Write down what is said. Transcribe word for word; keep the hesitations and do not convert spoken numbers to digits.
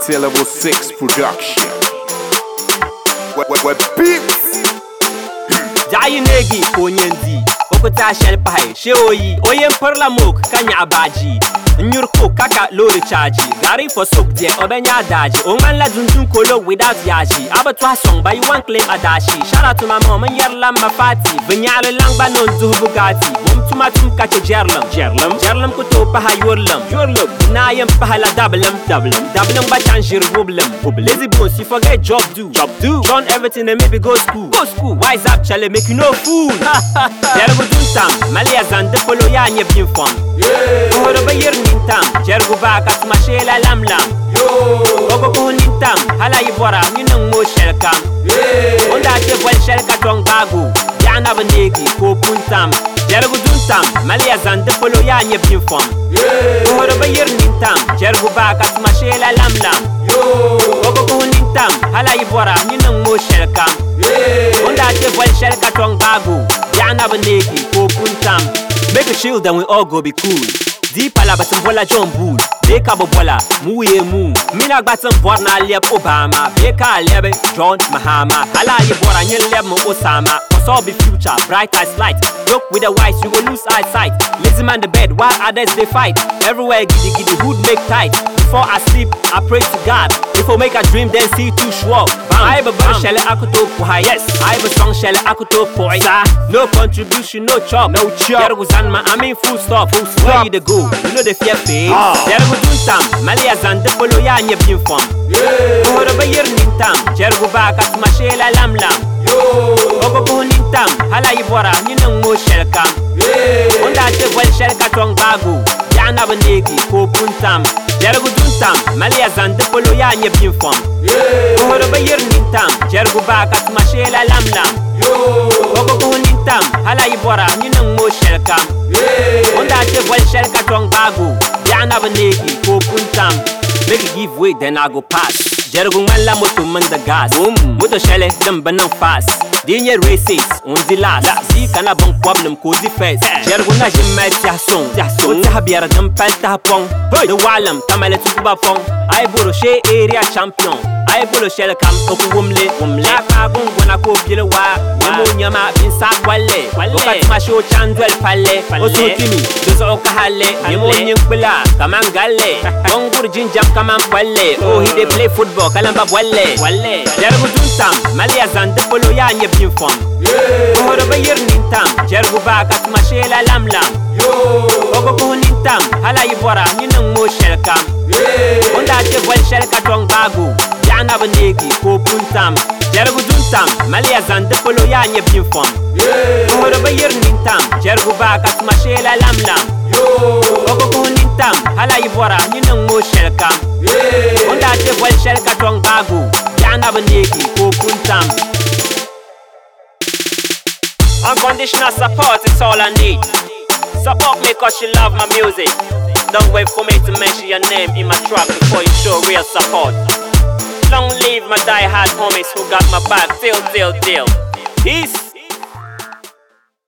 T Level six Production. We're beats. Jayi negi konyendi okuta shel pai sheoyi oyen perla mok kanya abaji nyurko kaka lori charge gari for soak je obenya daji ongan la dundun kolo without yaji abatwa song by one claim adashi shout out to my mom yerlam mafati benyale langba non zu bugati mom tuma tum kache jerlam jerlam jerlam ko to pa yorlam yorlam na yam pa la dablam dablam dablam ba chanjir problem lazy bones you forget job do job do done everything and maybe go school go school wise up chale make you no fool jergo duntam malia zande polo ya nye bin fam yeah oro ba yer nintam jergo ba kat mashela lamlam yo ogo ko nintam hala yibora nyinang mo shelkam yeah onda te bol shelka tong bagu yana bandegi ko puntam jergo duntam malia zande polo ya nye bin fam yeah oro ba yer nintam jergo ba kat mashela lamlam yo ogo ko nintam hala yibora nyinang mo shelkam yeah onda te bol shelka tong bagu yana bandegi ko puntam make a shield and we all go be cool. Deep ala batum bola John Bull. Beka bobola, muye mu. Mina batum borna liep Obama. Beka liebe John Mahama. Hala ye bora nye lieb mo Osama. Cause all be future, bright as light. Look with the whites, you will lose eyesight. Lazy man the bed, while others they fight. Everywhere giddy giddy, hood make tight. Before I sleep, I pray to God. If I make a dream, then see too sure. I have a bird shell akuto puha. Yes, I have a song shell akuto puha. No contribution, no chop, no chop. There was an man, I mean full stop, full stop. Where you to go? You know the fear face. There was duntam, Malia zande polo ya nye bin fam. Yeah. Oro ba yer nintam, jergo ba kat mashela lam lam. Yo. Ogo ko nintam, hala yibora nyinang mo shelkam. Yeah. Onda te bol shelka tong bagu. Yana bandegi ko puntam. Jergo duntam, Malia zande polo ya nye bin fam. Yeah. Oro ba yer nintam, jergo ba kat mashela lam lam. Yo. Ogo ko nintam, hala yibora nyinang mo shelkam. Yeah. Onda te bol shelka tong bagu. Yana bandegi ko puntam. Make it give way, then I go pass. Jergo ngala moto manda gas. Boom, moto shele dem banang fast. Dinye races on the last. Si kana bon problem cozy face. Jergo na jemma tia song. O ta biara dem palta pong. The walam tamale tuba pong. I boro she area champion. I bolo shele kam oku wumle wumle. Ka gun gona ko pile wa. Nemo nyama bin sa kwale. O ka tma show chandwel pale. O so kimi dozo o ka hale. Nemo nyinkbula kamangale. Kongur jinjam kaman kwale. Oh he dey play football kalamba wale wale. Jergo duntam malia zande polo ya nye bin fam. Yeah. Oro ba yer nintam jergo ba kat mashela lam lam. Yo. Ogo ko nintam hala yibora nyinang mo shelkam. Yeah. Onda te bol shelka tong bagu. Yana bandegi ko puntam. Jergo duntam malia zande polo ya nye bin fam. Yeah. Oro ba yer nintam jergo ba kat mashela lam lam. Yo. Ogo ko nintam hala yibora nyinang mo shelkam. Yeah. Onda te bol shelka tong bagu. Yana bandegi ko puntam. Unconditional support is all I need. Support me cause you love my music. Don't wait for me to mention your name in my track before you show real support. Long live my die-hard homies who got my back till till till. Peace.